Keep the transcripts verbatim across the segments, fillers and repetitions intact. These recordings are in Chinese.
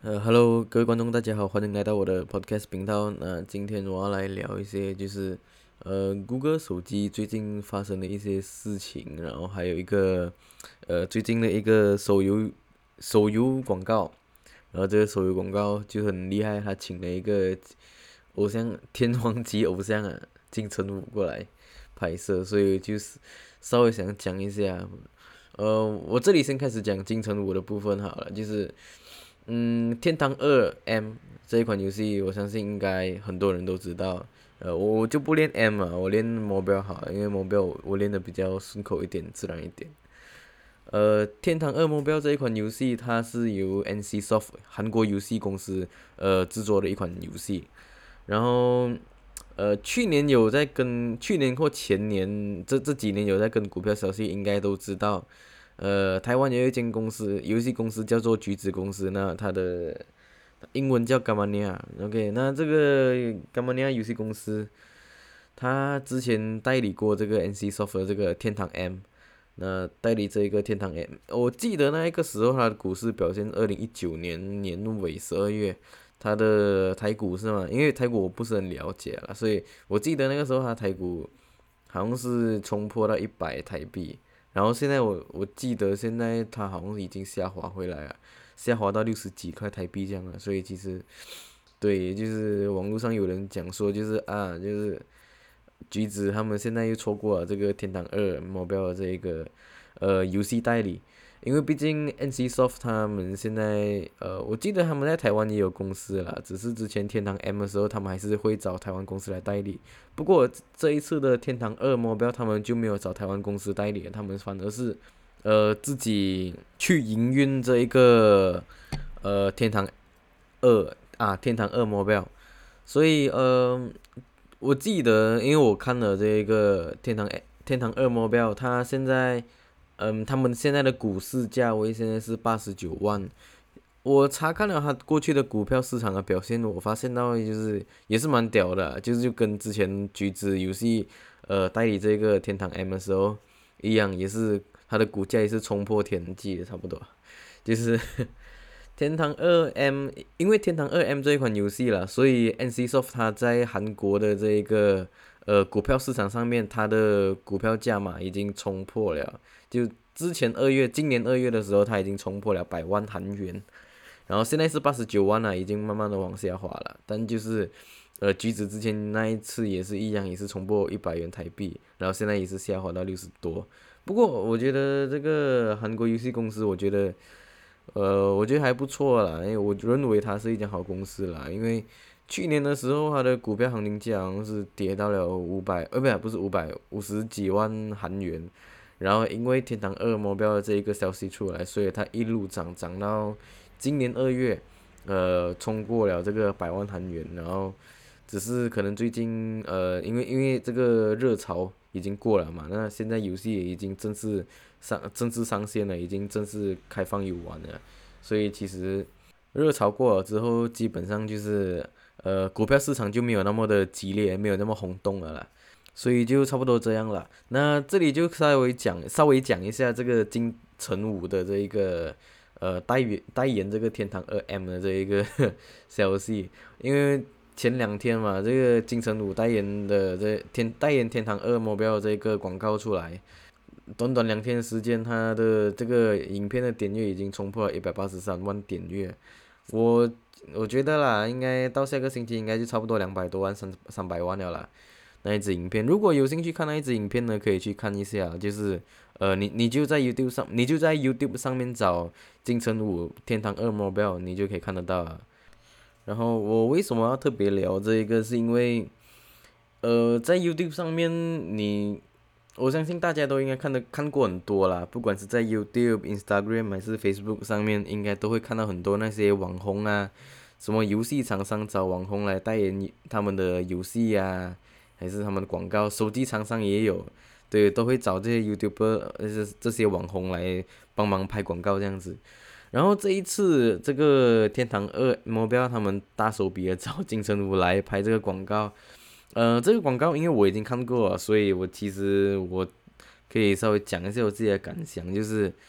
呃，Hello，各位观众，大家好，欢迎来到我的 Podcast 频道。那今天我要来聊一些，就是呃，谷歌手机最近发生的一些事情，然后还有一个呃最近的一个手游手游广告，然后这个手游广告就很厉害，他请了一个偶像天皇级偶像啊金城武过来拍摄，所以就是稍微想讲一下。呃，我这里先开始讲金城武的部分好了，就是嗯，《天堂二 M》这一款游戏，我相信应该很多人都知道。呃，我我就不练 M 了，我练 Mobile 好了，因为 Mobile 我练的比较顺口一点，自然一点。呃，《天堂二 Mobile》这一款游戏，它是由 N C Soft 韩国游戏公司呃制作的一款游戏。然后呃，去年有在跟去年或前年这这几年有在跟股票消息，应该都知道。呃，台湾有一间公司，游戏公司叫做橘子公司，那它的英文叫 Gamania。OK，那这个 Gamania 游戏公司，它之前代理过这个 N C Soft 的这个天堂 M，那代理这一个天堂 M，我记得那一个时候它的股市表现，二零一九年年尾十二月，它的台股是吗？因为台股我不是很了解了，所以我记得那个时候它台股好像是冲破到一百台币，然后现在我我记得现在它好像已经下滑回来了，下滑到六十几块台币这样了，所以其实对，就是网络上有人讲说，就是啊，就是橘子他们现在又错过了这个《天堂二》Mobile 的这一个呃游戏代理，因为毕竟 N C Soft 他们现在呃，我记得他们在台湾也有公司啦，只是之前《天堂 M》的时候，他们还是会找台湾公司来代理。不过这一次的《天堂二》Mobile 他们就没有找台湾公司代理，他们反而是呃自己去营运这一个呃《天堂二》啊，《天堂二 Mobile》。所以呃，我记得，因为我看了这个天堂天堂二 Mobile，它现在，嗯，他们现在的股市价位现在是八十九万。我查看了它过去的股票市场的表现，我发现到就是也是蛮屌的啊，就是就跟之前橘子游戏呃代理这个天堂 M 的时候一样，也是它的股价也是冲破天际的差不多，就是天堂二 M，因为天堂二 M 这一款游戏啦，所以 N C Soft 它在韩国的这一个呃股票市场上面，它的股票价码已经冲破了。就之前二月，今年二月的时候，它已经冲破了百万韩元，然后现在是八十九万了，已经慢慢的往下滑了。但就是呃橘子之前那一次也是一样，也是冲破一百元台币，然后现在也是下滑到六十多。不过我觉得这个韩国游戏公司，我觉得。呃，我觉得还不错啦，因为我认为它是一家好公司啦。因为去年的时候，它的股票行情价好像是跌到了五百，呃，不，不是五百，五十几万韩元。然后因为天堂二目标的这一个消息出来，所以它一路涨涨到今年二月，呃，冲过了这个百万韩元。然后只是可能最近呃，因为因为这个热潮已经过了嘛，那现在游戏也已经正式上正式上线了，已经正式开放游玩了，所以其实热潮过了之后，基本上就是呃股票市场就没有那么的激烈，没有那么轰动了啦，所以就差不多这样了。那这里就稍微讲稍微讲一下这个金城武的这一个呃代言代言这个天堂二 M 的这一个消息，因为前两天嘛，这个金城武代言的这天代言天堂二 Mobile 这个广告出来，短短两天的时间，他的这个影片的点阅已经冲破了一百八十三万点阅。我我觉得啦，应该到下个星期应该就差不多两百多万三三百万了啦。那一支影片，如果有兴趣看那一支影片呢，可以去看一下，就是呃，你你就在 YouTube 上，你就在 YouTube 上面找金城武天堂二 Mobile，你就可以看得到了。然后我为什么要特别聊这一个，是因为呃，在 YouTube 上面你，我相信大家都应该看的看过很多啦，不管是在 YouTube、Instagram 还是 Facebook 上面，应该都会看到很多那些网红啊，什么游戏厂商找网红来代言他们的游戏呀、还是他们的广告，手机厂商也有，对，都会找这些 YouTuber 呃这这些网红来帮忙拍广告这样子。然后这一次，这个天堂二 Mobile 他们大手笔的找金城武来拍这个广告，呃，这个广告因为我已经看过了，所以我其实我可以稍微讲一下我自己的感想，就是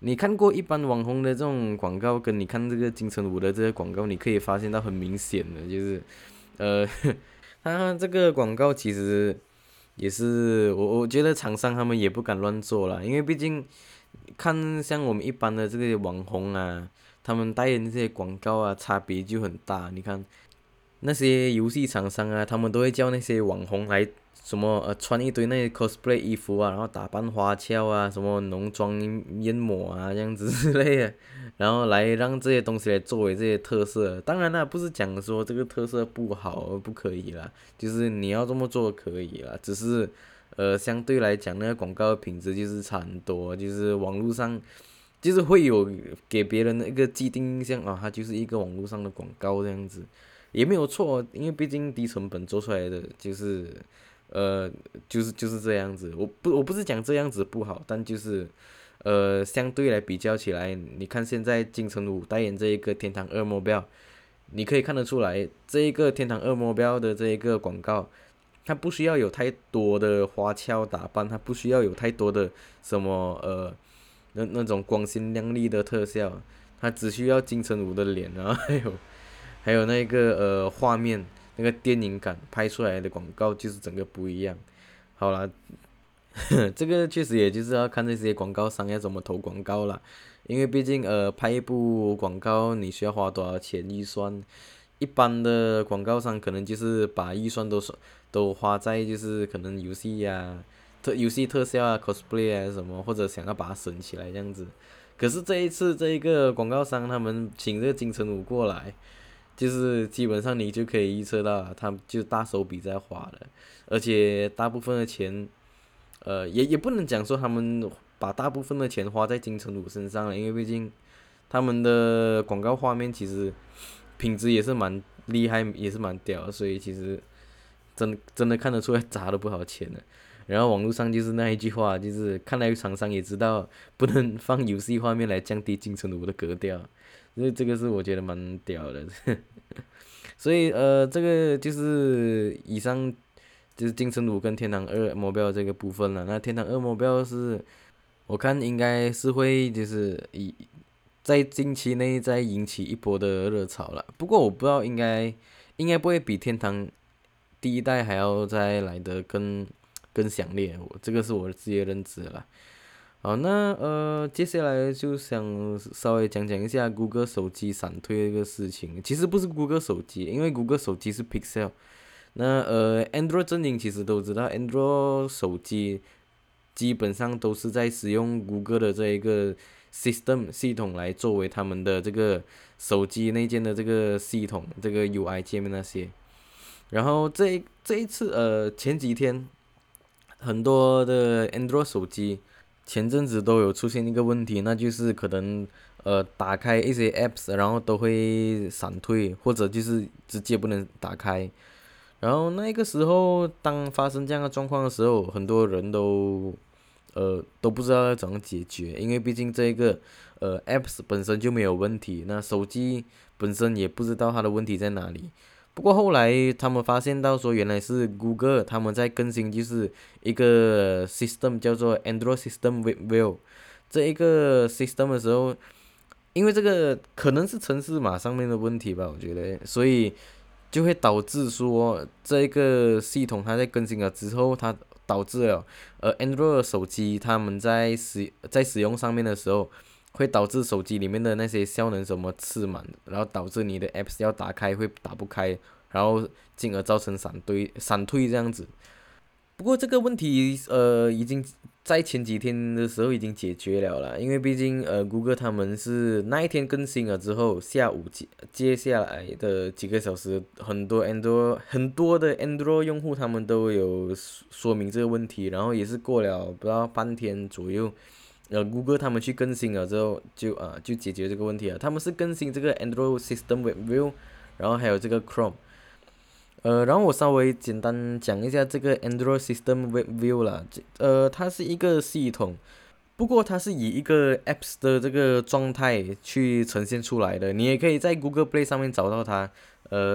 你看过一般网红的这种广告，跟你看这个金城武的这个广告，你可以发现到很明显的，就是呃，他这个广告其实也是我我觉得厂商他们也不敢乱做啦，因为毕竟看像我们一般的这个网红啊，他们代言这些广告啊，差别就很大。你看那些游戏厂商啊，他们都会叫那些网红来什么呃穿一堆那些 cosplay 衣服啊，然后打扮花俏啊，什么浓妆艳抹啊这样子之类的，然后来让这些东西来作为这些特色。当然啦，不是讲说这个特色不好不可以啦，就是你要这么做可以啦，只是呃相对来讲那个广告的品质就是差很多，就是网络上就是会有给别人的一个既定印象啊，它就是一个网络上的广告这样子。也没有错，因为毕竟低成本做出来的就是，呃，就是就是这样子。我不我不是讲这样子不好，但就是，呃，相对来比较起来，你看现在金城武代言这一个天堂恶魔标，你可以看得出来，这一个天堂恶魔标的这一个广告，它不需要有太多的花俏打扮，它不需要有太多的什么呃那那种光鲜亮丽的特效，它只需要金城武的脸，然后还有还有那个呃画面，那个电影感拍出来的广告就是整个不一样。好啦，这个确实也就是要看那些广告商要怎么投广告啦，因为毕竟呃拍一部广告你需要花多少钱预算，一般的广告商可能就是把预算都是都花在就是可能游戏呀、特游戏特效啊、cosplay 啊什么，或者想要把它省起来这样子。可是这一次这一个广告商他们请这个金城武过来。就是基本上你就可以预测到啊，他就大手笔在花的，而且大部分的钱，呃，也也不能讲说他们把大部分的钱花在金城武身上了，因为毕竟他们的广告画面其实品质也是蛮厉害，也是蛮屌的，所以其实真真的看得出来砸了不少钱的。然后网络上就是那一句话，就是看来厂商也知道不能放游戏画面来降低金城武的格调，所以这个是我觉得蛮屌的。所以呃，这个就是以上就是金城武跟天堂二目标这个部分了。那天堂二目标是，我看应该是会就是以在近期内再引起一波的热潮了。不过我不知道应该应该不会比天堂第一代还要再来的更更强烈，我这个是我自己的认知了。好，那呃，接下来就想稍微讲讲一下谷歌手机闪退的一个事情。其实不是谷歌手机，因为谷歌手机是 Pixel。那呃，Android 阵营其实都知道，Android 手机基本上都是在使用谷歌的这一个 system 系统来作为他们的这个手机内建的这个系统，这个 U I 界面那些。然后这一这一次呃前几天很多的 Android 手机前阵子都有出现一个问题，那就是可能呃打开一些 apps，然后都会闪退，或者就是直接不能打开。然后那个时候，当发生这样的状况的时候，很多人都呃都不知道要怎样解决，因为毕竟这个呃 apps 本身就没有问题，那手机本身也不知道它的问题在哪里。不过后来他们发现到说，原来是 Google 他们在更新，就是一个 system 叫做 Android System View 这一个 system 的时候，因为这个可能是城市码上面的问题吧，我觉得，所以就会导致说这个系统它在更新了之后，它导致了呃 Android 手机他们在使在使用上面的时候，会导致手机里面的那些效能什么次满，然后导致你的 apps 要打开会打不开，然后进而造成闪退闪退这样子。不过这个问题呃已经在前几天的时候已经解决了啦，因为毕竟呃谷歌他们是那一天更新了之后，下午接接下来的几个小时，很多 Android 很多的 Android 用户他们都有说明这个问题，然后也是过了不到半天左右，呃谷歌他们去更新了之后就啊、呃就解决这个问题了，他们是更新这个 Android System View，然后还有这个 Chrome。呃，然后我稍微简单讲一下这个 Android System Web View 啦，这呃，它是一个系统，不过它是以一个 Apps 的这个状态去呈现出来的，你也可以在 Google Play 上面找到它。呃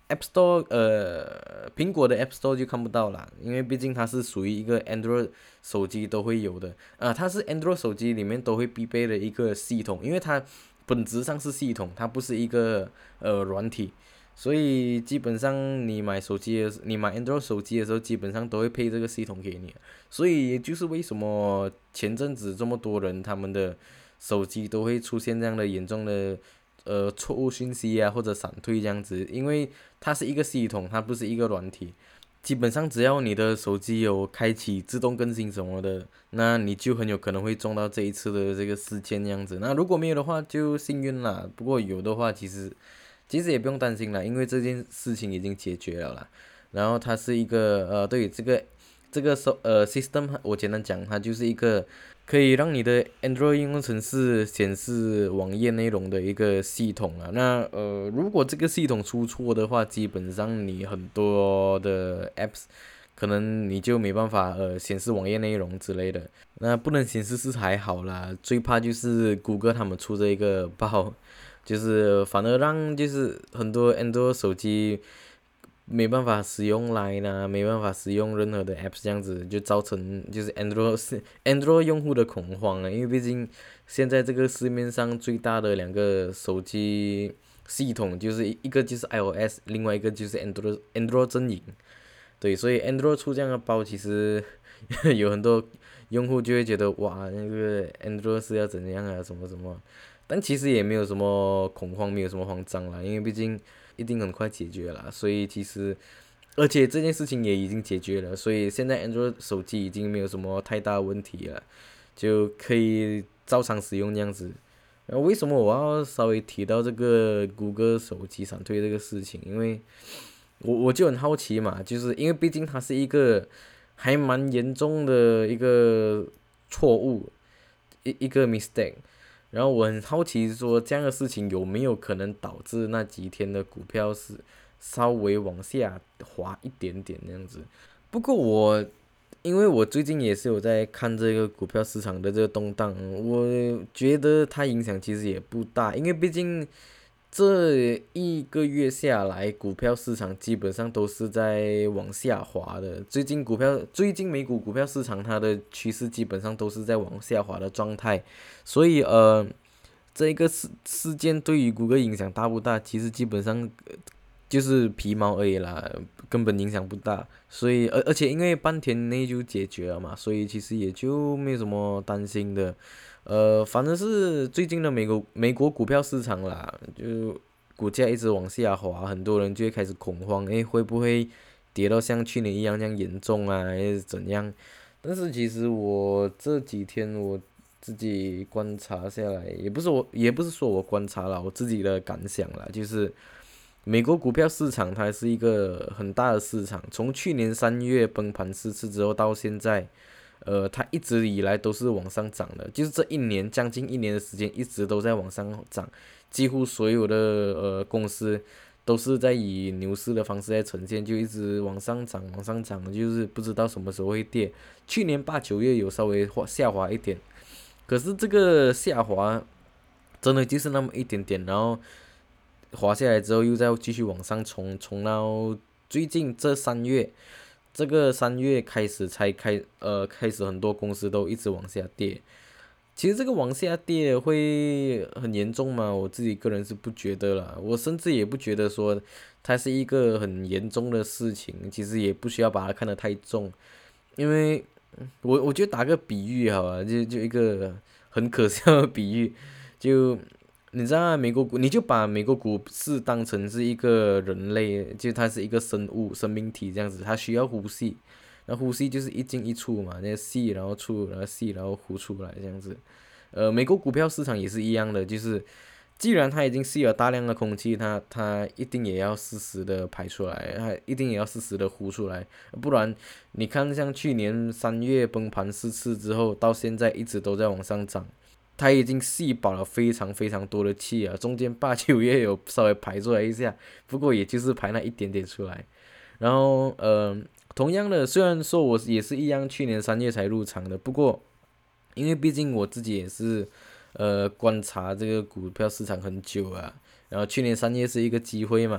App Store 呃，苹果的 App Store 就看不到啦，因为毕竟它是属于一个 Android 手机都会有的啊，它是 Android 手机里面都会必备的一个系统，因为它本质上是系统，它不是一个呃软体，所以基本上你买手机的你买 Android 手机的时候，基本上都会配这个系统给你，所以也就是为什么前阵子这么多人他们的手机都会出现这样的严重的呃错误讯息啊，或者闪退这样子，因为它是一个系统，它不是一个软体。基本上只要你的手机有开启自动更新什么的，那你就很有可能会中到这一次的这个事件这样子。那如果没有的话，就幸运啦。不过有的话，其实其实也不用担心啦，因为这件事情已经解决了啦。然后它是一个呃，对这个这个手呃 system，我简单讲，它就是一个可以让你的 Android 应用程式显示网页内容的一个系统啊。那呃，如果这个系统出错的话，基本上你很多的 apps 可能你就没办法呃显示网页内容之类的。那不能显示是还好啦，最怕就是谷歌他们出这一个 bug，就是反而让就是很多 Android 手机没办法使用 Line 啊，没办法使用任何的 apps， 这样子就造成就是 Android Android 用户的恐慌啊，因为毕竟现在这个市面上最大的两个手机系统就是一个就是 iOS，另外一个就是 Android Android 阵营。对，所以 Android 出这样的包，其实有很多用户就会觉得哇，那个 Android 是要怎样啊，什么什么，但其实也没有什么恐慌，没有什么慌张啦，因为毕竟一定很快解决啦，所以其实而且这件事情也已经解决了，所以现在 Android 手机已经没有什么太大问题了，就可以照常使用这样子。然后为什么我要稍微提到这个谷歌手机闪退这个事情？因为我我就很好奇嘛，就是因为毕竟它是一个还蛮严重的一个错误，一一个 mistake。然后我很好奇说这样的事情有没有可能导致那几天的股票是稍微往下滑一点点那样子。不过我因为我最近也是有在看这个股票市场的这个动荡，我觉得它影响其实也不大，因为毕竟这一个月下来，股票市场基本上都是在往下滑的。最近股票，最近美股股票市场它的趋势基本上都是在往下滑的状态，所以呃，这一个事事件对于谷歌影响大不大？其实基本上就是皮毛而已啦，根本影响不大。所以而而且因为半天内就解决了嘛，所以其实也就没有什么担心的。呃，反正是最近的美国美国股票市场啦，就股价一直往下滑，很多人就会开始恐慌，诶，会不会跌到像去年一样这样严重啊，还是怎样？但是其实我这几天我自己观察下来，也不是我，也不是说我观察了，我自己的感想啦，就是美国股票市场它是一个很大的市场，从去年三月崩盘四次之后到现在，呃，它一直以来都是往上涨的，就是这一年将近一年的时间一直都在往上涨，几乎所有的呃公司都是在以牛市的方式在呈现，就一直往上涨，往上涨，就是不知道什么时候会跌。去年八九月有稍微下滑一点，可是这个下滑真的就是那么一点点，然后滑下来之后又再继续往上冲，冲到最近这三月，这个三月开始才开呃开始很多公司都一直往下跌。其实这个往下跌会很严重吗？我自己个人是不觉得啦，我甚至也不觉得说它是一个很严重的事情，其实也不需要把它看得太重，因为我我就打个比喻好啊，就就一个很可笑的比喻，就你知道美国股，你就把美国股市当成是一个人类，就它是一个生物生命体这样子，它需要呼吸，那呼吸就是一进一出嘛，那吸然后出，然后吸然后呼出来这样子。呃，美国股票市场也是一样的，就是既然它已经吸了大量的空气，它它一定也要适时的排出来，它一定也要适时的呼出来，不然你看像去年三月崩盘四次之后，到现在一直都在往上涨，它已经吸饱了非常非常多的气啊，中间八九月有稍微排出来一下，不过也就是排那一点点出来，然后呃，同样的，虽然说我也是一样，去年三月才入场的，不过因为毕竟我自己也是呃观察这个股票市场很久啊，然后去年三月是一个机会嘛，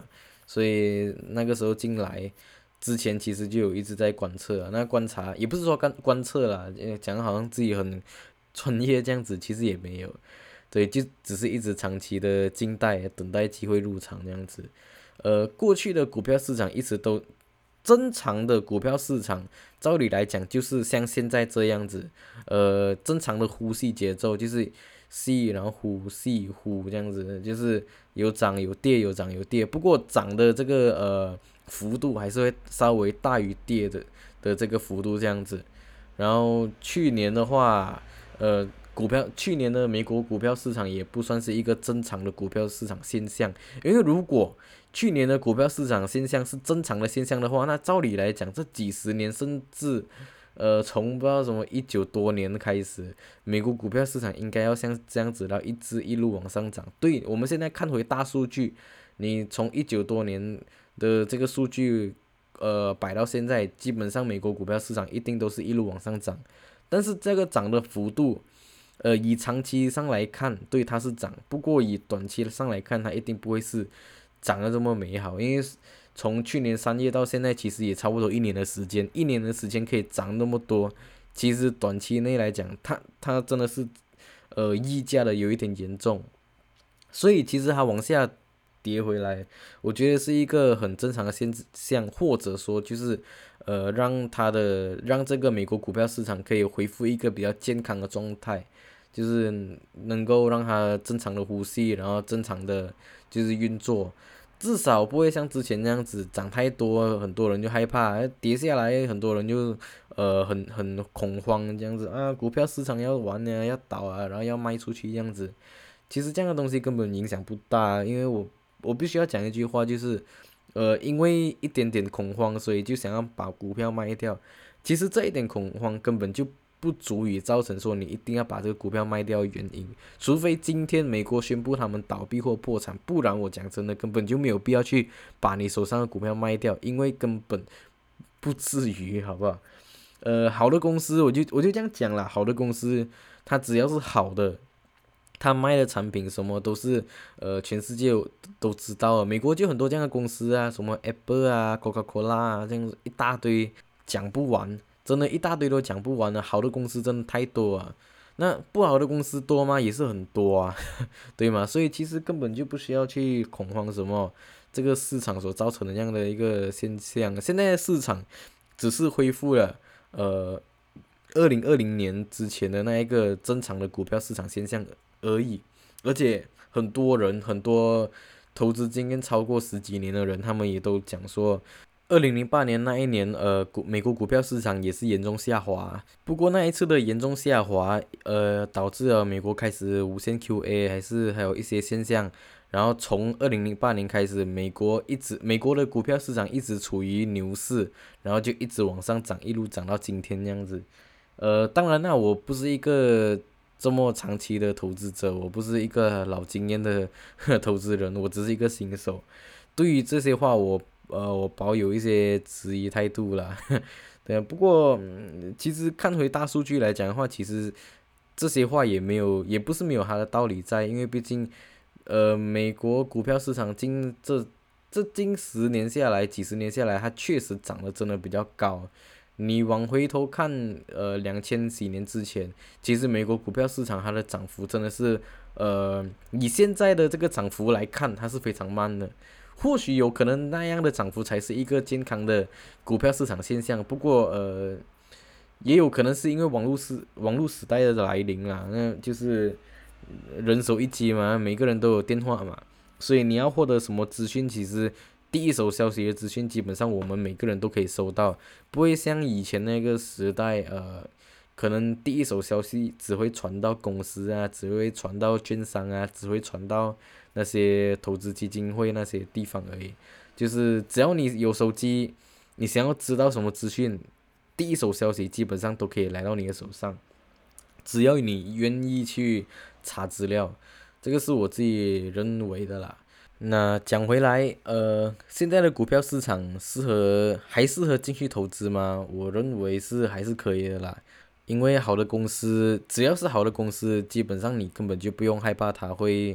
所以那个时候进来之前，其实就有一直在观测啊。那观察也不是说观观测啦，讲得好像自己很专业这样子，其实也没有。对，就只是一直长期的静待，等待机会入场这样子。呃，过去的股票市场一直都正常的股票市场，照理来讲就是像现在这样子，呃，正常的呼吸节奏就是吸，然后呼吸呼这样子，就是有涨有跌，有涨有跌。不过涨的这个呃幅度还是会稍微大于跌的的这个幅度这样子。然后去年的话，呃，股票去年的美国股票市场也不算是一个正常的股票市场现象，因为如果去年的股票市场现象是正常的现象的话，那照理来讲，这几十年甚至呃从不知道什么一九多年开始，美国股票市场应该要像这样子，然后一直一路往上涨。对，我们现在看回大数据，你从一九多年的这个数据呃摆到现在，基本上美国股票市场一定都是一路往上涨，但是这个涨的幅度。呃，以长期上来看，对它是涨，不过以短期上来看，它一定不会是涨得这么美好，因为从去年三月到现在，其实也差不多一年的时间，一年的时间可以涨那么多，其实短期内来讲，它它真的是呃溢价的有一点严重，所以其实它往下跌回来，我觉得是一个很正常的现象，或者说就是呃让它的让这个美国股票市场可以恢复一个比较健康的状态，就是能够让它正常的呼吸，然后正常的就是运作，至少不会像之前那样子涨太多，很多人就害怕，跌下来很多人就呃很很恐慌这样子啊，股票市场要完了要倒啊，然后要卖出去这样子。其实这样的东西根本影响不大，因为我我必须要讲一句话，就是呃因为一点点恐慌，所以就想要把股票卖掉。其实这一点恐慌根本就不足以造成说你一定要把这个股票卖掉的原因，除非今天美国宣布他们倒闭或破产，不然我讲真的根本就没有必要去把你手上的股票卖掉，因为根本不至于，好不好？呃，好的公司我就我就这样讲啦，好的公司它只要是好的，他卖的产品什么都是呃全世界都知道的，美国就很多这样的公司啊，什么 Apple 啊、Coca-Cola 啊，这样子一大堆，讲不完，真的，一大堆都讲不完的。好的公司真的太多啊，那不好的公司多吗？也是很多啊，对吗？所以其实根本就不需要去恐慌什么这个市场所造成的这样的一个现象。现在的市场只是恢复了呃二零二零年之前的那一个正常的股票市场现象而已，而且很多人很多投资经验超过十几年的人，他们也都讲说，二零零八年那一年，呃，股美国股票市场也是严重下滑。不过那一次的严重下滑，呃，导致了美国开始无限 Q A，还是还有一些现象。然后从二零零八年开始，美国一直美国的股票市场一直处于牛市，然后就一直往上涨，一路涨到今天这样子。呃，当然啦，我不是一个这么长期的投资者，我不是一个老经验的投资人，我只是一个新手。对于这些话，我呃我保有一些质疑态度啦。对啊，不过、嗯其实看回大数据来讲的话，其实这些话也没有，也不是没有它的道理在，因为毕竟呃美国股票市场近这这近十年下来，几十年下来，它确实涨得真的比较高。你往回头看，呃，两千几年之前，其实美国股票市场它的涨幅真的是，呃，以现在的这个涨幅来看，它是非常慢的。或许有可能那样的涨幅才是一个健康的股票市场现象，不过呃，也有可能是因为网络时网络时代的来临啦，那就是人手一机嘛，每个人都有电话嘛，所以你要获得什么资讯，其实第一手消息的资讯，基本上我们每个人都可以收到，不会像以前那个时代，呃，可能第一手消息只会传到公司啊，只会传到券商啊，只会传到那些投资基金会那些地方而已。就是只要你有手机，你想要知道什么资讯，第一手消息基本上都可以来到你的手上，只要你愿意去查资料，这个是我自己认为的啦。那讲回来，呃，现在的股票市场适合还适合进去投资吗？我认为是还是可以的啦，因为好的公司，只要是好的公司，基本上你根本就不用害怕它会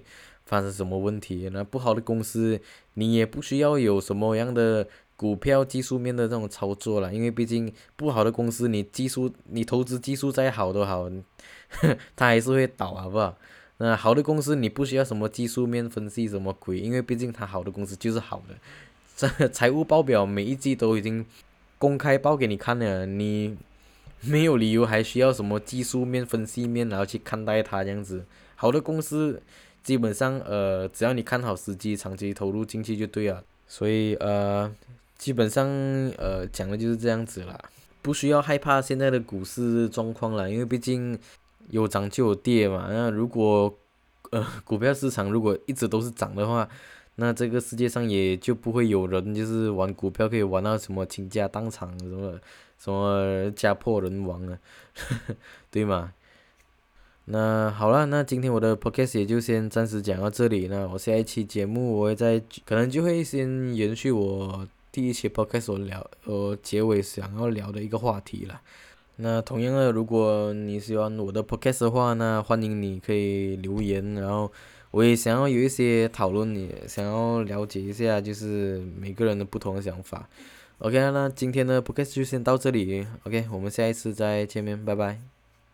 发生什么问题。那不好的公司，你也不需要有什么样的股票技术面的这种操作啦，因为毕竟不好的公司，你技术你投资技术再好都好，它还是会倒，好不好？那好的公司你不需要什么技术面分析什么鬼，因为毕竟它好的公司就是好的。这财务报表每一季都已经公开报给你看了，你没有理由还需要什么技术面、分析面，然后去看待它这样子。好的公司基本上呃，只要你看好时机，长期投入进去就对了。所以呃，基本上呃讲的就是这样子啦，不需要害怕现在的股市状况啦，因为毕竟有涨就有跌嘛。那如果呃股票市场如果一直都是涨的话，那这个世界上也就不会有人就是玩股票可以玩到什么倾家荡产什么什么家破人亡了，对吗？那好了，那今天我的 podcast 也就先暂时讲到这里。那我下一期节目我会再可能就会先延续我第一期 podcast 所聊呃结尾想要聊的一个话题了。那同样的，如果你喜欢我的 podcast 的话，那欢迎你可以留言，然后我也想要有一些讨论，也想要了解一下，就是每个人的不同的想法。OK，那今天的 podcast 就先到这里。OK，我们下一次再见面，拜拜。